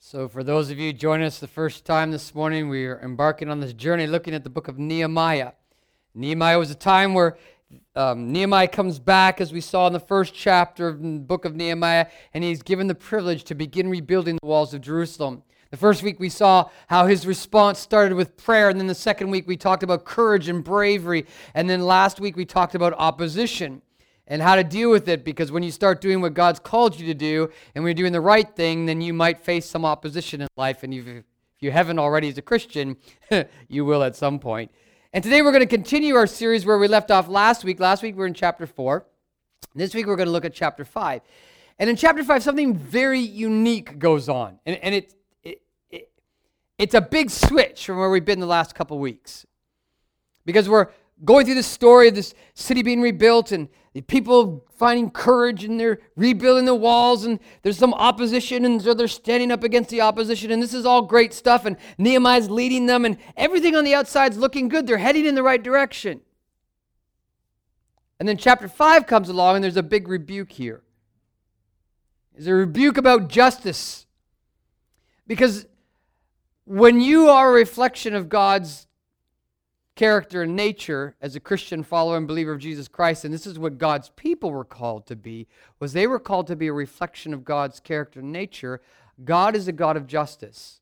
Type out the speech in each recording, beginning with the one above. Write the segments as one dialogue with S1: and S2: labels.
S1: So for those of you joining us the first time this morning, we are embarking on this journey looking at the book of Nehemiah. Nehemiah was a time where Nehemiah comes back, as we saw in the first chapter of the book of Nehemiah, and he's given the privilege to begin rebuilding the walls of Jerusalem. The first week we saw how his response started with prayer, and then the second week we talked about courage and bravery, and then last week we talked about opposition and how to deal with it, because when you start doing what God's called you to do, and when you're doing the right thing, then you might face some opposition in life, and if you haven't already as a Christian, you will at some point. And today we're going to continue our series where we left off last week. Last week we were in chapter 4. This week we're going to look at chapter 5. And in chapter 5, something very unique goes on, and it's a big switch from where we've been the last couple weeks, because we're going through the story of this city being rebuilt and the people finding courage and they're rebuilding the walls, and there's some opposition, and so they're standing up against the opposition, and this is all great stuff, and Nehemiah's leading them, and everything on the outside's looking good. They're heading in the right direction. And then chapter 5 comes along, and there's a big rebuke here. There's a rebuke about justice, because when you are a reflection of God's character and nature as a Christian follower and believer of Jesus Christ, and this is what God's people were called to be, was they were called to be a reflection of God's character and nature. God is a God of justice.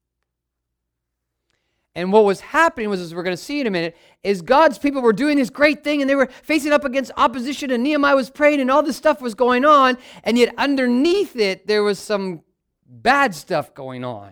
S1: And what was happening was, as we're going to see in a minute, is God's people were doing this great thing, and they were facing up against opposition, and Nehemiah was praying, and all this stuff was going on, and yet underneath it, there was some bad stuff going on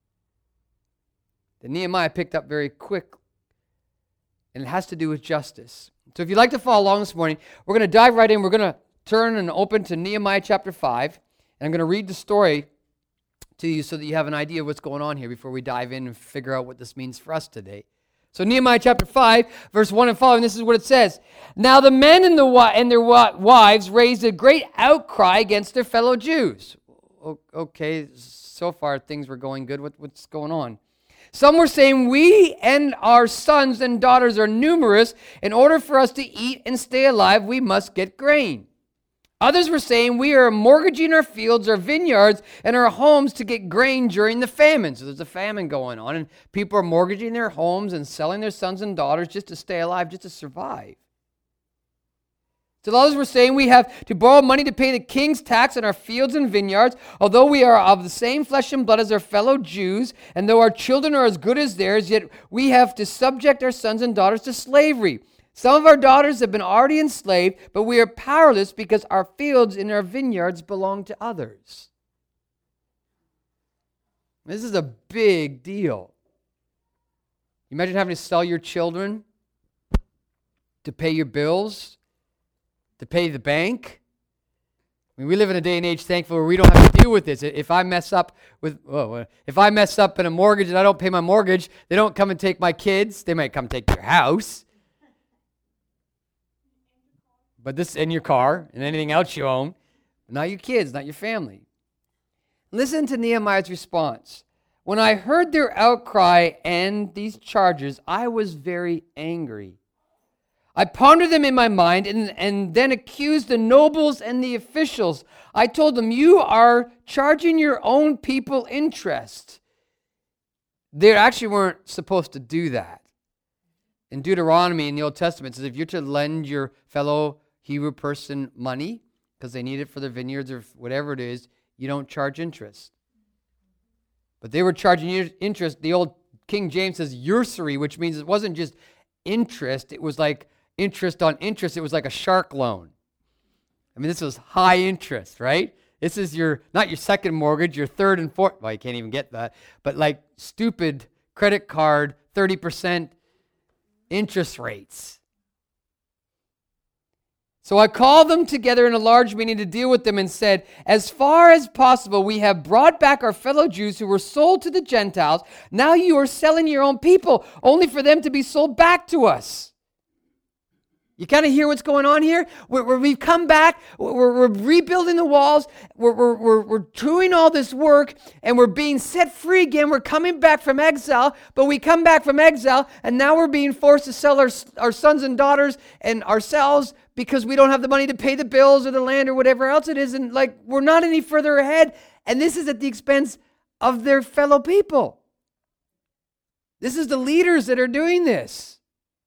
S1: that Nehemiah picked up very quickly. And it has to do with justice. So if you'd like to follow along this morning, we're going to dive right in. We're going to turn and open to Nehemiah chapter 5. And I'm going to read the story to you so that you have an idea of what's going on here before we dive in and figure out what this means for us today. So Nehemiah chapter 5, verse 1 and following, this is what it says. Now the men and their wives raised a great outcry against their fellow Jews. Okay, so far things were going good. What's going on? Some were saying, we and our sons and daughters are numerous. In order for us to eat and stay alive, we must get grain. Others were saying, we are mortgaging our fields, our vineyards, and our homes to get grain during the famine. So there's a famine going on, and people are mortgaging their homes and selling their sons and daughters just to stay alive, just to survive. So others were saying, we have to borrow money to pay the king's tax on our fields and vineyards, although we are of the same flesh and blood as our fellow Jews, and though our children are as good as theirs, yet we have to subject our sons and daughters to slavery. Some of our daughters have been already enslaved, but we are powerless because our fields and our vineyards belong to others. This is a big deal. Imagine having to sell your children to pay your bills, to pay the bank. I mean, we live in a day and age, thankfully, where we don't have to deal with this. If I mess up in a mortgage and I don't pay my mortgage, they don't come and take my kids. They might come take your house, but this and your car and anything else you own, not your kids, not your family. Listen to Nehemiah's response. When I heard their outcry and these charges, I was very angry. I pondered them in my mind and then accused the nobles and the officials. I told them, you are charging your own people interest. They actually weren't supposed to do that. In Deuteronomy in the Old Testament, it says if you're to lend your fellow Hebrew person money because they need it for their vineyards or whatever it is, you don't charge interest. But they were charging interest. The old King James says usury, which means it wasn't just interest. It was like interest on interest. It was like a shark loan. I mean, this was high interest, right? This is not your second mortgage, your third and fourth. Well, you can't even get that. But like stupid credit card, 30% interest rates. So I called them together in a large meeting to deal with them and said, as far as possible, we have brought back our fellow Jews who were sold to the Gentiles. Now you are selling your own people, only for them to be sold back to us. You kind of hear what's going on here? We've come back, we're rebuilding the walls, we're doing all this work, and we're being set free again. We're coming back from exile, but we come back from exile, and now we're being forced to sell our sons and daughters and ourselves because we don't have the money to pay the bills or the land or whatever else it is, and we're not any further ahead, and this is at the expense of their fellow people. This is the leaders that are doing this.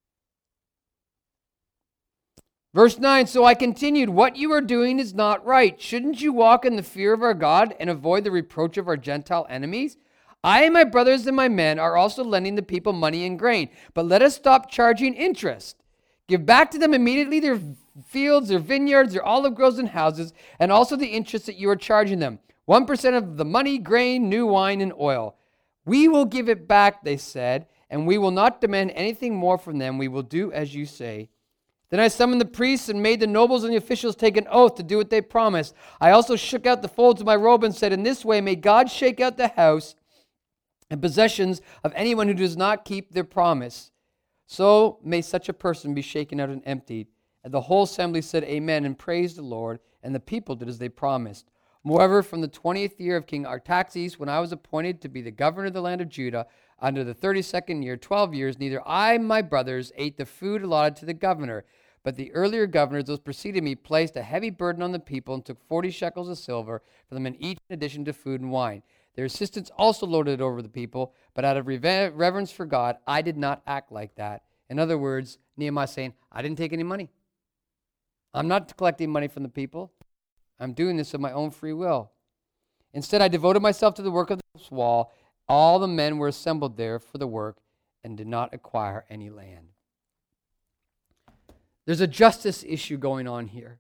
S1: Verse 9, so I continued, what you are doing is not right. Shouldn't you walk in the fear of our God and avoid the reproach of our Gentile enemies? I and my brothers and my men are also lending the people money and grain, but let us stop charging interest. Give back to them immediately their fields, their vineyards, their olive groves and houses, and also the interest that you are charging them. 1% of the money, grain, new wine, and oil. We will give it back, they said, and we will not demand anything more from them. We will do as you say. Then I summoned the priests and made the nobles and the officials take an oath to do what they promised. I also shook out the folds of my robe and said, in this way may God shake out the house and possessions of anyone who does not keep their promise. So may such a person be shaken out and emptied. And the whole assembly said amen and praised the Lord, and the people did as they promised. Moreover, from the 20th year of King Artaxerxes, when I was appointed to be the governor of the land of Judah, under the 32nd year, 12 years, neither I and my brothers ate the food allotted to the governor, but the earlier governors, those preceding me, placed a heavy burden on the people and took 40 shekels of silver for them in each in addition to food and wine. Their assistants also lorded it over the people, but out of reverence for God, I did not act like that. In other words, Nehemiah saying, I didn't take any money. I'm not collecting money from the people. I'm doing this of my own free will. Instead, I devoted myself to the work of this wall. All the men were assembled there for the work and did not acquire any land. There's a justice issue going on here.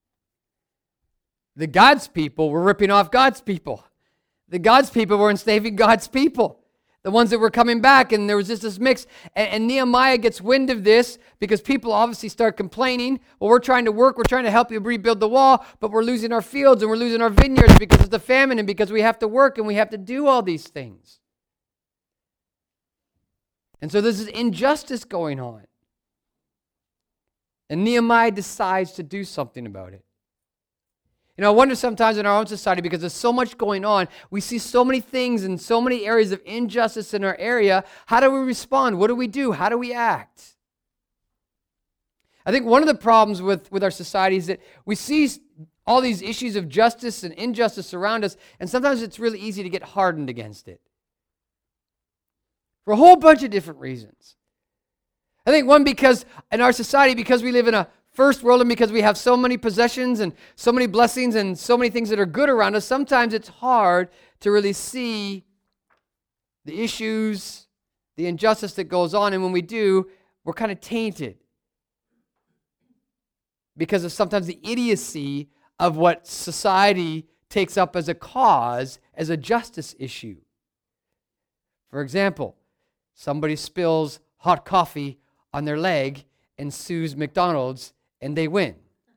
S1: The God's people were ripping off God's people. The God's people were enslaving God's people. The ones that were coming back, and there was just this mix. And Nehemiah gets wind of this because people obviously start complaining. Well, we're trying to work, we're trying to help you rebuild the wall, but we're losing our fields and we're losing our vineyards because of the famine and because we have to work and we have to do all these things. And so there's this injustice going on. And Nehemiah decides to do something about it. You know, I wonder sometimes in our own society, because there's so much going on, we see so many things and so many areas of injustice in our area. How do we respond? What do we do? How do we act? I think one of the problems with our society is that we see all these issues of justice and injustice around us, and sometimes it's really easy to get hardened against it. For a whole bunch of different reasons. I think one, because in our society, because we live in a first world and because we have so many possessions and so many blessings and so many things that are good around us, sometimes it's hard to really see the issues, the injustice that goes on. And when we do, we're kind of tainted because of sometimes the idiocy of what society takes up as a cause, as a justice issue. For example, somebody spills hot coffee on their leg and sues McDonald's, and they win.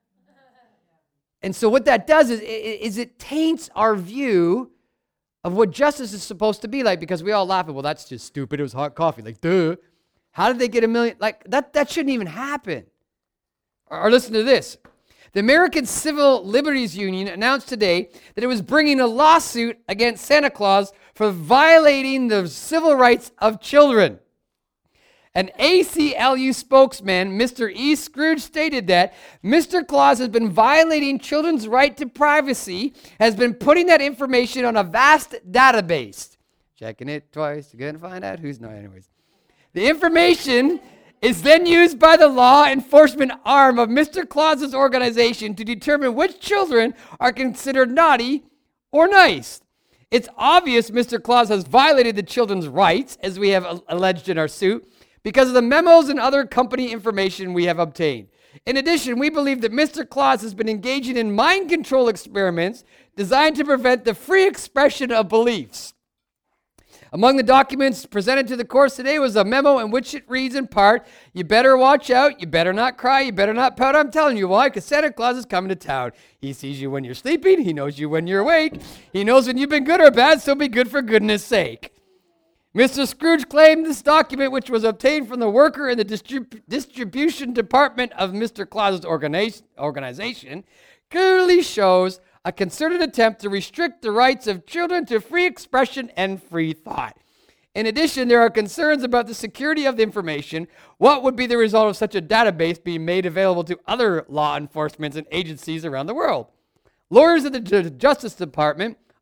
S1: And so what that does is it taints our view of what justice is supposed to be like, because we all laugh at, well, that's just stupid. It was hot coffee. Like, duh. How did they get $1 million? Like, that shouldn't even happen. Or listen to this. The American Civil Liberties Union announced today that it was bringing a lawsuit against Santa Claus for violating the civil rights of children. An ACLU spokesman, Mr. E. Scrooge, stated that Mr. Claus has been violating children's right to privacy, has been putting that information on a vast database. Checking it twice, you're going to find out who's not anyways. The information is then used by the law enforcement arm of Mr. Claus's organization to determine which children are considered naughty or nice. It's obvious Mr. Claus has violated the children's rights, as we have alleged in our suit, because of the memos and other company information we have obtained. In addition, we believe that Mr. Claus has been engaging in mind control experiments designed to prevent the free expression of beliefs. Among the documents presented to the courts today was a memo in which it reads in part, you better watch out, you better not cry, you better not pout. I'm telling you why, because Santa Claus is coming to town. He sees you when you're sleeping, he knows you when you're awake, he knows when you've been good or bad, so be good for goodness sake. Mr. Scrooge claimed this document, which was obtained from the worker in the distribution department of Mr. Claus's organization, clearly shows a concerted attempt to restrict the rights of children to free expression and free thought. In addition, there are concerns about the security of the information. What would be the result of such a database being made available to other law enforcement and agencies around the world? Lawyers at the Justice Department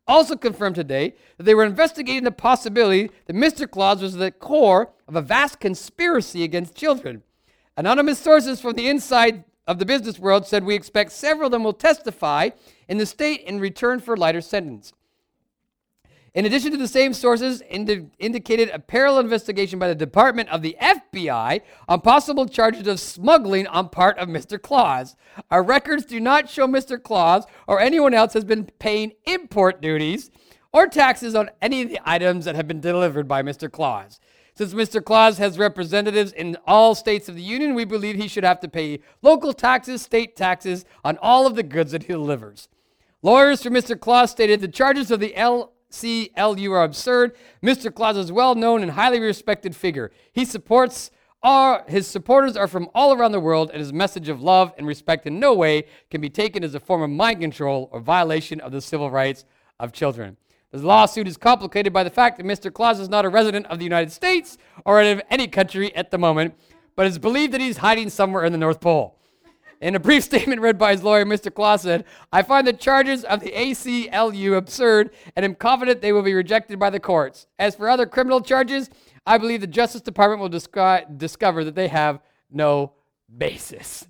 S1: also confirmed today that they were investigating the possibility that Mr. Claus was the core of a vast conspiracy against children. Anonymous sources from the inside of the business world said we expect several of them will testify in the state in return for lighter sentence. In addition to the same sources indicated a parallel investigation by the Department of the FBI on possible charges of smuggling on part of Mr. Claus. Our records do not show Mr. Claus or anyone else has been paying import duties or taxes on any of the items that have been delivered by Mr. Claus. Since Mr. Claus has representatives in all states of the Union, we believe he should have to pay local taxes, state taxes on all of the goods that he delivers. Lawyers for Mr. Claus stated the charges of the LCLU are absurd. Mr. Claus is a well-known and highly respected figure. His supporters are from all around the world, and his message of love and respect in no way can be taken as a form of mind control or violation of the civil rights of children. The lawsuit is complicated by the fact that Mr. Claus is not a resident of the United States or of any country at the moment, but it's believed that he's hiding somewhere in the North Pole. In a brief statement read by his lawyer, Mr. Claus said, I find the charges of the ACLU absurd and am confident they will be rejected by the courts. As for other criminal charges, I believe the Justice Department will discover that they have no basis.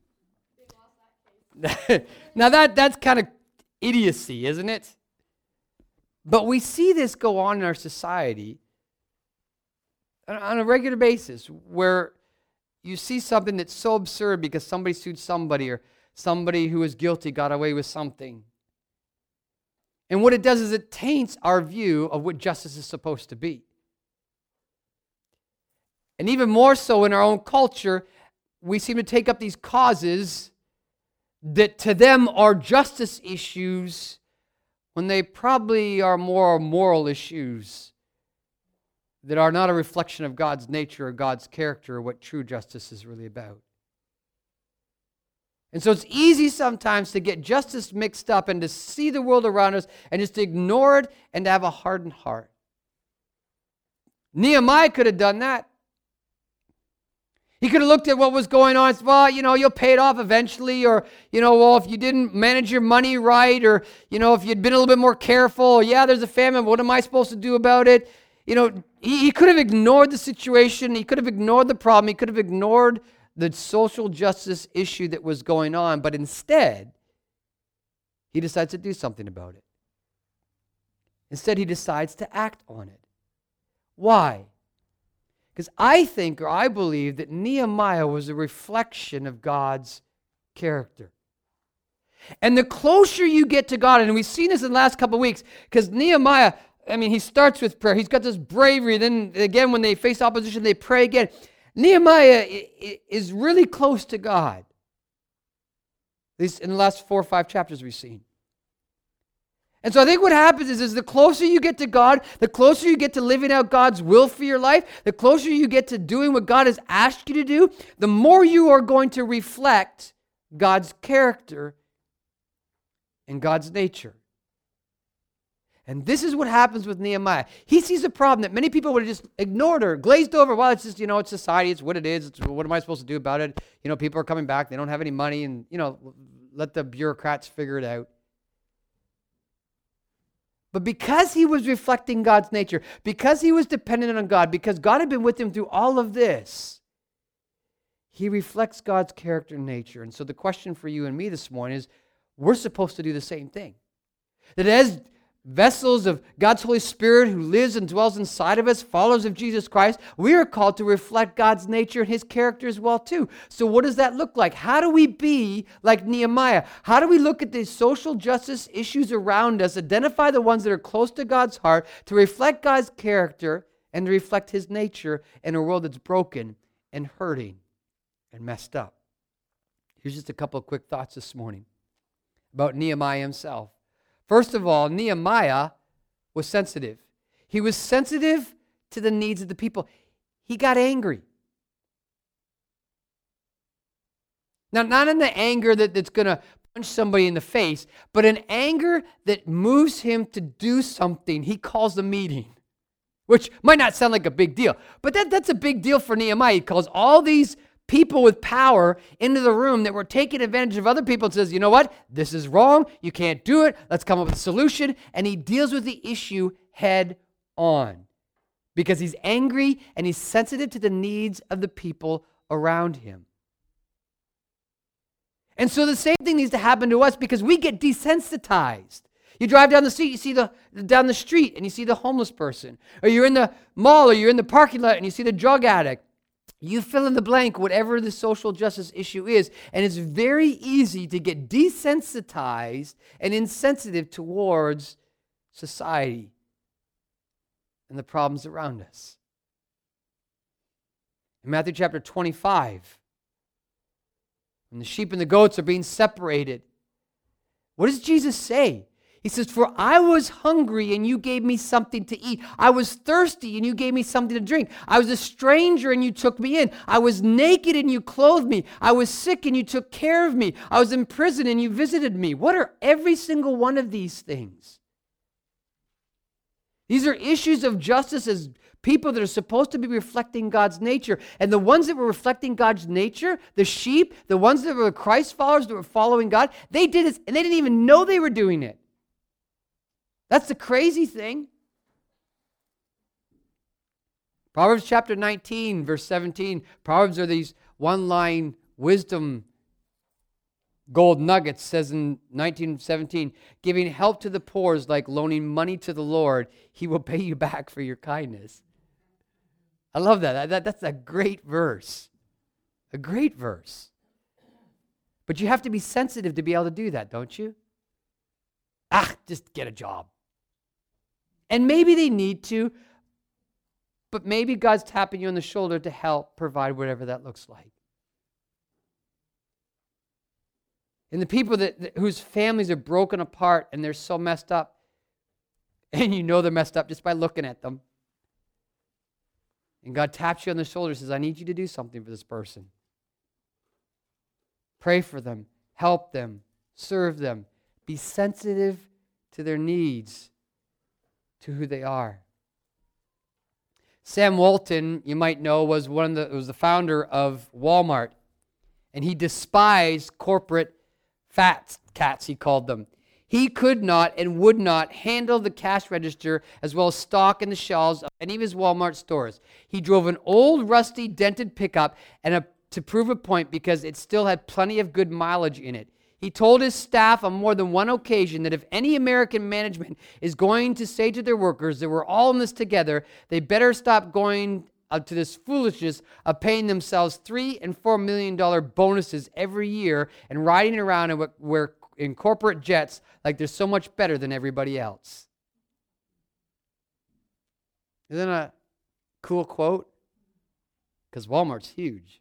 S1: Now that's kind of idiocy, isn't it? But we see this go on in our society on a regular basis where you see something that's so absurd because somebody sued somebody or somebody who was guilty got away with something. And what it does is it taints our view of what justice is supposed to be. And even more so in our own culture, we seem to take up these causes that to them are justice issues when they probably are more moral issues that are not a reflection of God's nature or God's character or what true justice is really about. And so it's easy sometimes to get justice mixed up and to see the world around us and just to ignore it and to have a hardened heart. Nehemiah could have done that. He could have looked at what was going on and said, well, you'll pay it off eventually, or, if you didn't manage your money right, or, if you'd been a little bit more careful, there's a famine, what am I supposed to do about it? He could have ignored the situation. He could have ignored the problem. He could have ignored the social justice issue that was going on, but instead, he decides to do something about it. Instead, he decides to act on it. Why? Because I believe that Nehemiah was a reflection of God's character. And the closer you get to God, and we've seen this in the last couple of weeks, because Nehemiah, he starts with prayer. He's got this bravery. Then again, when they face opposition, they pray again. Nehemiah is really close to God. At least in the last 4 or 5 chapters we've seen. And so I think what happens is the closer you get to God, the closer you get to living out God's will for your life, the closer you get to doing what God has asked you to do, the more you are going to reflect God's character and God's nature. And this is what happens with Nehemiah. He sees a problem that many people would have just ignored or glazed over. Well, it's just, it's society, it's what it is, what am I supposed to do about it? People are coming back, they don't have any money, and, let the bureaucrats figure it out. But because he was reflecting God's nature, because he was dependent on God, because God had been with him through all of this, he reflects God's character and nature. And so the question for you and me this morning is, we're supposed to do the same thing. That as vessels of God's Holy Spirit who lives and dwells inside of us, followers of Jesus Christ, we are called to reflect God's nature and his character as well too. So what does that look like? How do we be like Nehemiah? How do we look at these social justice issues around us, identify the ones that are close to God's heart, to reflect God's character and to reflect his nature in a world that's broken and hurting and messed up? Here's just a couple of quick thoughts this morning about Nehemiah himself. First of all, Nehemiah was sensitive. He was sensitive to the needs of the people. He got angry. Now, not in the anger that's going to punch somebody in the face, but an anger that moves him to do something. He calls a meeting, which might not sound like a big deal, but that's a big deal for Nehemiah. He calls all these people with power into the room that were taking advantage of other people and says, you know what? This is wrong. You can't do it. Let's come up with a solution. And he deals with the issue head on because he's angry and he's sensitive to the needs of the people around him. And so the same thing needs to happen to us because we get desensitized. You drive down the street, you see down the street, and you see the homeless person. Or you're in the mall, or you're in the parking lot, and you see the drug addict. You fill in the blank, whatever the social justice issue is, and it's very easy to get desensitized and insensitive towards society and the problems around us. In Matthew chapter 25, when the sheep and the goats are being separated, what does Jesus say? He says, for I was hungry and you gave me something to eat. I was thirsty and you gave me something to drink. I was a stranger and you took me in. I was naked and you clothed me. I was sick and you took care of me. I was in prison and you visited me. What are every single one of these things? These are issues of justice as people that are supposed to be reflecting God's nature. And the ones that were reflecting God's nature, the sheep, the ones that were Christ followers that were following God, they did this and they didn't even know they were doing it. That's the crazy thing. Proverbs chapter 19, verse 17. Proverbs are these one-line wisdom gold nuggets. Says in 19:17, giving help to the poor is like loaning money to the Lord. He will pay you back for your kindness. I love that. That's a great verse. A great verse. But you have to be sensitive to be able to do that, don't you? Just get a job. And maybe they need to, but maybe God's tapping you on the shoulder to help provide whatever that looks like. And the people whose families are broken apart and they're so messed up, and you know they're messed up just by looking at them. And God taps you on the shoulder and says, I need you to do something for this person. Pray for them, help them, serve them, be sensitive to their needs, to who they are. Sam Walton, you might know, was the founder of Walmart, and he despised corporate fat cats, he called them. He could not and would not handle the cash register as well as stock in the shelves of any of his Walmart stores. He drove an old, rusty, dented pickup to prove a point because it still had plenty of good mileage in it. He told his staff on more than one occasion that if any American management is going to say to their workers that we're all in this together, they better stop going to this foolishness of paying themselves $3 and $4 million bonuses every year and riding around in corporate jets like they're so much better than everybody else. Isn't that a cool quote? Because Walmart's huge.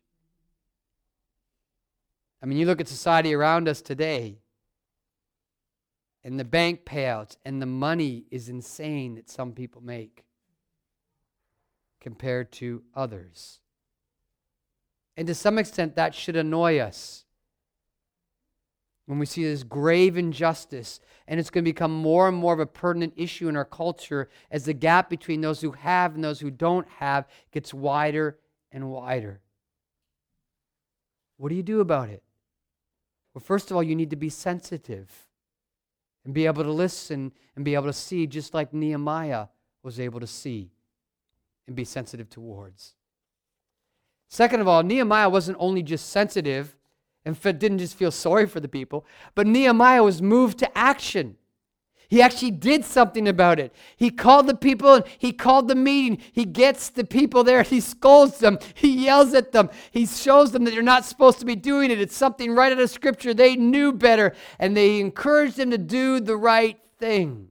S1: I mean, you look at society around us today, and the bank payouts, and the money is insane that some people make compared to others. And to some extent, that should annoy us when we see this grave injustice, and it's going to become more and more of a pertinent issue in our culture as the gap between those who have and those who don't have gets wider and wider. What do you do about it? Well, first of all, you need to be sensitive and be able to listen and be able to see just like Nehemiah was able to see and be sensitive towards. Second of all, Nehemiah wasn't only just sensitive and didn't just feel sorry for the people, but Nehemiah was moved to action. He actually did something about it. He called the people and he called the meeting. He gets the people there. He scolds them. He yells at them. He shows them that they're not supposed to be doing it. It's something right out of Scripture. They knew better, and they encouraged them to do the right thing.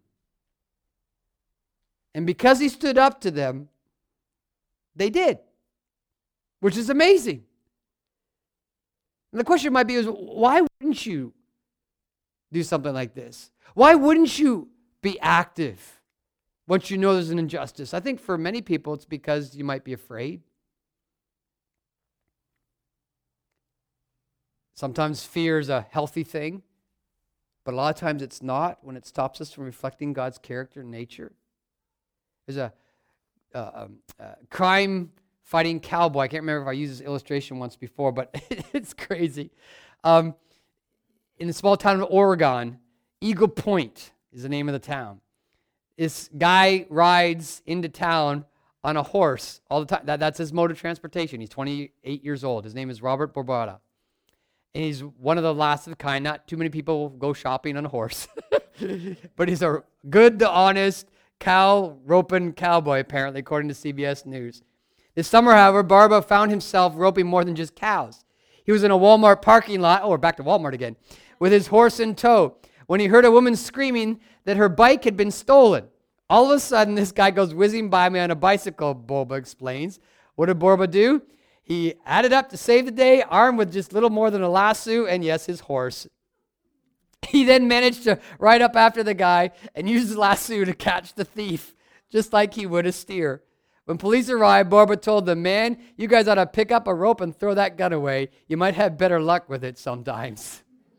S1: And because he stood up to them, they did, which is amazing. And the question might be, why wouldn't you do something like this? Why wouldn't you be active once you know there's an injustice? I think for many people it's because you might be afraid. Sometimes fear is a healthy thing, but a lot of times it's not when it stops us from reflecting God's character and nature. There's a crime fighting cowboy. I can't remember if I used this illustration once before, but it's crazy. In the small town of Oregon, Eagle Point is the name of the town. This guy rides into town on a horse all the time. That's his mode of transportation. He's 28 years old. His name is Robert Barbada. And he's one of the last of the kind. Not too many people go shopping on a horse. But he's a good to honest cow roping cowboy, apparently, according to CBS News. This summer, however, Barba found himself roping more than just cows. He was in a Walmart parking lot, we're back to Walmart again, with his horse in tow, when he heard a woman screaming that her bike had been stolen. All of a sudden, this guy goes whizzing by me on a bicycle, Borba explains. What did Borba do? He added up to save the day, armed with just little more than a lasso and, yes, his horse. He then managed to ride up after the guy and use the lasso to catch the thief, just like he would a steer. When police arrived, Borba told them, man, you guys ought to pick up a rope and throw that gun away. You might have better luck with it sometimes.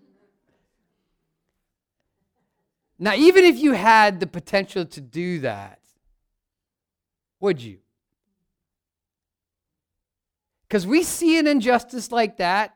S1: Now, even if you had the potential to do that, would you? Because we see an injustice like that,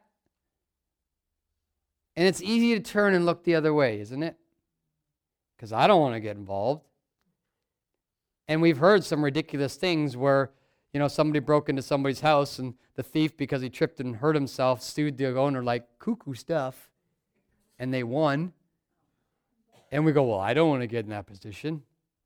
S1: and it's easy to turn and look the other way, isn't it? Because I don't want to get involved. And we've heard some ridiculous things where, somebody broke into somebody's house and the thief, because he tripped and hurt himself, sued the owner like cuckoo stuff. And they won. And we go, well, I don't want to get in that position.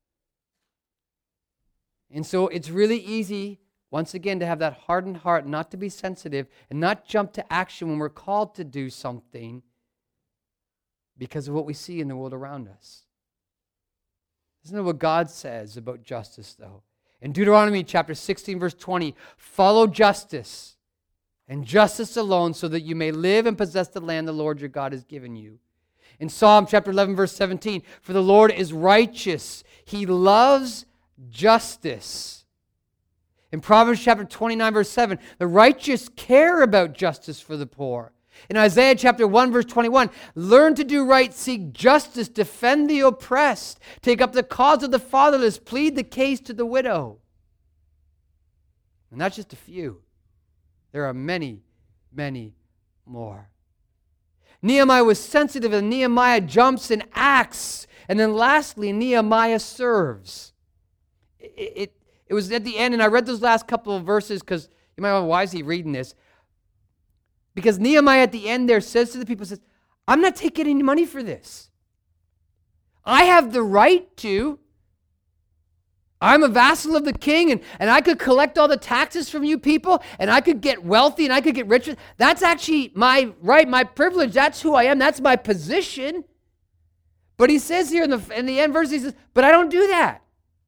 S1: And so it's really easy, once again, to have that hardened heart, not to be sensitive and not jump to action when we're called to do something because of what we see in the world around us. Isn't that what God says about justice, though? In Deuteronomy chapter 16, verse 20, follow justice and justice alone so that you may live and possess the land the Lord your God has given you. In Psalm chapter 11, verse 17, for the Lord is righteous. He loves justice. In Proverbs chapter 29, verse 7, the righteous care about justice for the poor. In Isaiah chapter 1, verse 21, learn to do right, seek justice, defend the oppressed, take up the cause of the fatherless, plead the case to the widow. And that's just a few. There are many, many more. Nehemiah was sensitive, and Nehemiah jumps and acts. And then lastly, Nehemiah serves. It was at the end, and I read those last couple of verses because you might wonder, why is he reading this? Because Nehemiah at the end there says to the people, says, I'm not taking any money for this. I have the right to. I'm a vassal of the king, and I could collect all the taxes from you people, and I could get wealthy, and I could get rich. That's actually my right, my privilege. That's who I am. That's my position. But he says here in the end verse, he says, but I don't do that.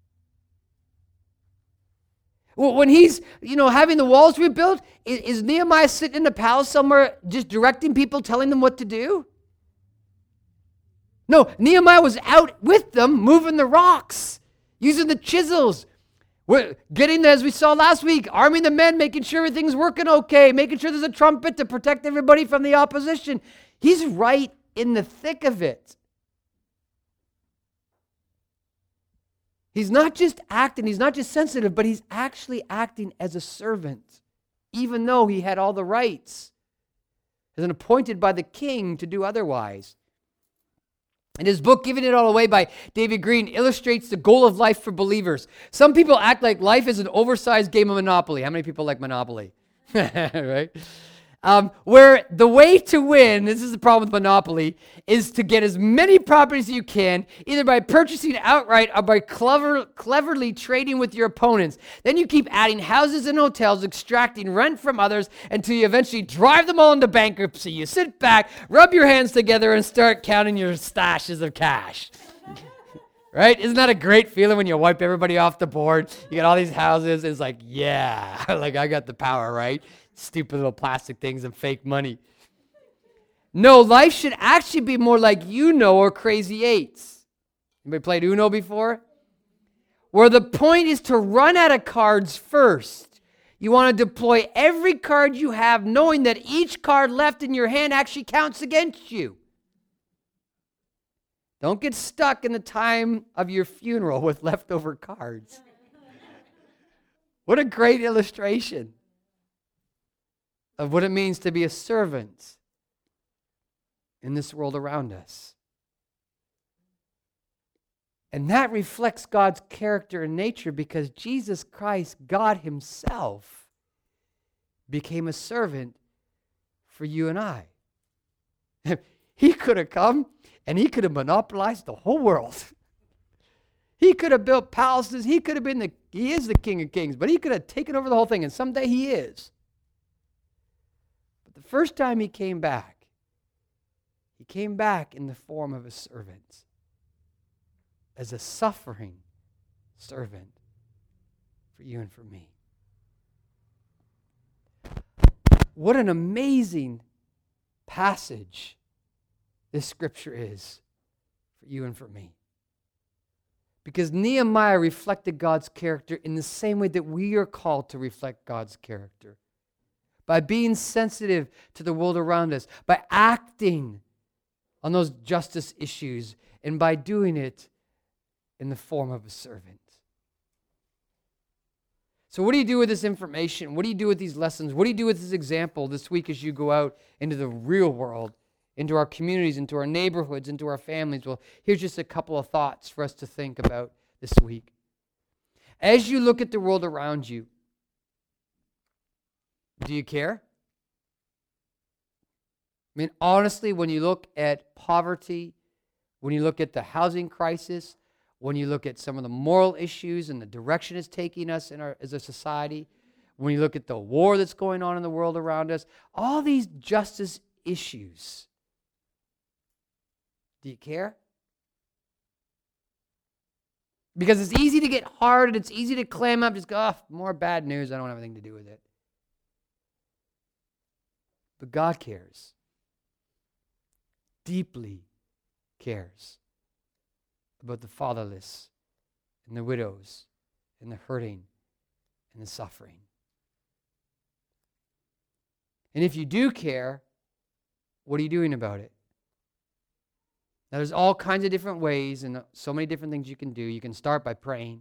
S1: When he's, having the walls rebuilt, is Nehemiah sitting in the palace somewhere just directing people, telling them what to do? No, Nehemiah was out with them, moving the rocks, using the chisels, getting, as we saw last week, arming the men, making sure everything's working okay, making sure there's a trumpet to protect everybody from the opposition. He's right in the thick of it. He's not just acting, he's not just sensitive, but he's actually acting as a servant, even though he had all the rights, as an appointed by the king to do otherwise. And his book, Giving It All Away by David Green, illustrates the goal of life for believers. Some people act like life is an oversized game of Monopoly. How many people like Monopoly? Right? Where the way to win, this is the problem with Monopoly, is to get as many properties as you can, either by purchasing outright or by cleverly trading with your opponents. Then you keep adding houses and hotels, extracting rent from others until you eventually drive them all into bankruptcy. You sit back, rub your hands together, and start counting your stashes of cash. Right? Isn't that a great feeling when you wipe everybody off the board? You got all these houses, and it's like, yeah, like I got the power, right? Stupid little plastic things and fake money. No, life should actually be more like Uno or Crazy Eights. Anybody played Uno before? Where the point is to run out of cards first. You want to deploy every card you have, knowing that each card left in your hand actually counts against you. Don't get stuck in the time of your funeral with leftover cards. What a great illustration of what it means to be a servant in this world around us. And that reflects God's character and nature, because Jesus Christ, God himself, became a servant for you and I. He could have come and he could have monopolized the whole world. He could have built palaces. He could have been he is the King of Kings, but he could have taken over the whole thing, and someday he is. But the first time he came back in the form of a servant, as a suffering servant for you and for me. What an amazing passage this scripture is for you and for me. Because Nehemiah reflected God's character in the same way that we are called to reflect God's character. By being sensitive to the world around us, by acting on those justice issues, and by doing it in the form of a servant. So what do you do with this information? What do you do with these lessons? What do you do with this example this week as you go out into the real world, into our communities, into our neighborhoods, into our families? Well, here's just a couple of thoughts for us to think about this week. As you look at the world around you, do you care? I mean, honestly, when you look at poverty, when you look at the housing crisis, when you look at some of the moral issues and the direction it's taking us as a society, when you look at the war that's going on in the world around us, all these justice issues, do you care? Because it's easy to get hard and it's easy to clam up, just go, oh, more bad news, I don't have anything to do with it. But God cares. Deeply cares about the fatherless and the widows and the hurting and the suffering. And if you do care, what are you doing about it? Now, there's all kinds of different ways and so many different things you can do. You can start by praying.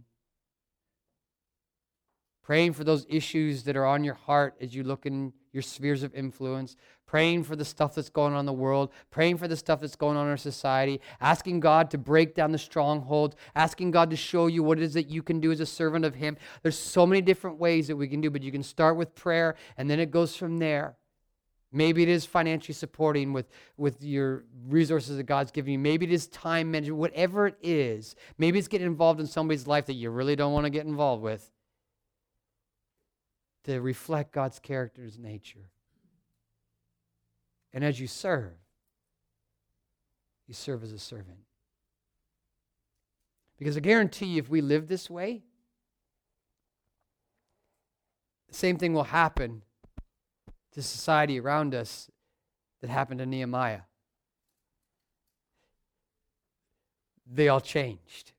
S1: Praying for those issues that are on your heart as you look in your spheres of influence. Praying for the stuff that's going on in the world. Praying for the stuff that's going on in our society. Asking God to break down the strongholds. Asking God to show you what it is that you can do as a servant of Him. There's so many different ways that we can do, but you can start with prayer, and then it goes from there. Maybe it is financially supporting with your resources that God's giving you. Maybe it is time management. Whatever it is. Maybe it's getting involved in somebody's life that you really don't want to get involved with, to reflect God's character and nature. And as you serve as a servant. Because I guarantee you, if we live this way, the same thing will happen to society around us that happened to Nehemiah. They all changed.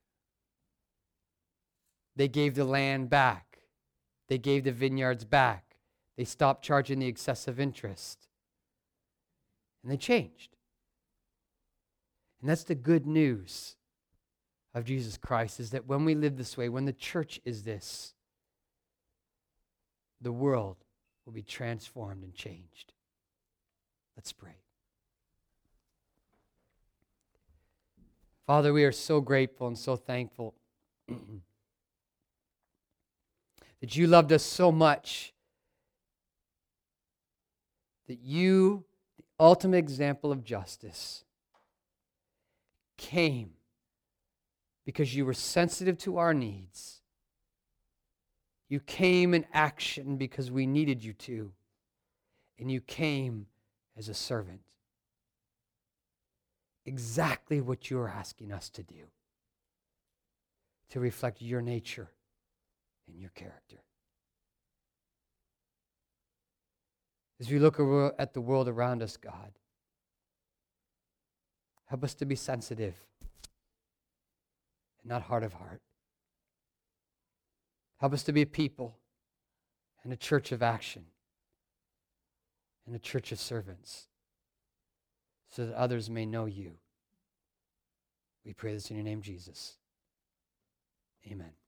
S1: They gave the land back. They gave the vineyards back. They stopped charging the excessive interest. And they changed. And that's the good news of Jesus Christ, is that when we live this way, when the church is this, the world will be transformed and changed. Let's pray. Father, we are so grateful and so thankful that you loved us so much that you, the ultimate example of justice, came because you were sensitive to our needs. You came in action because we needed you to. And you came as a servant. Exactly what you're asking us to do. To reflect your nature and your character. As we look at the world around us, God, help us to be sensitive and not hard of heart. Help us to be a people and a church of action and a church of servants so that others may know you. We pray this in your name, Jesus. Amen.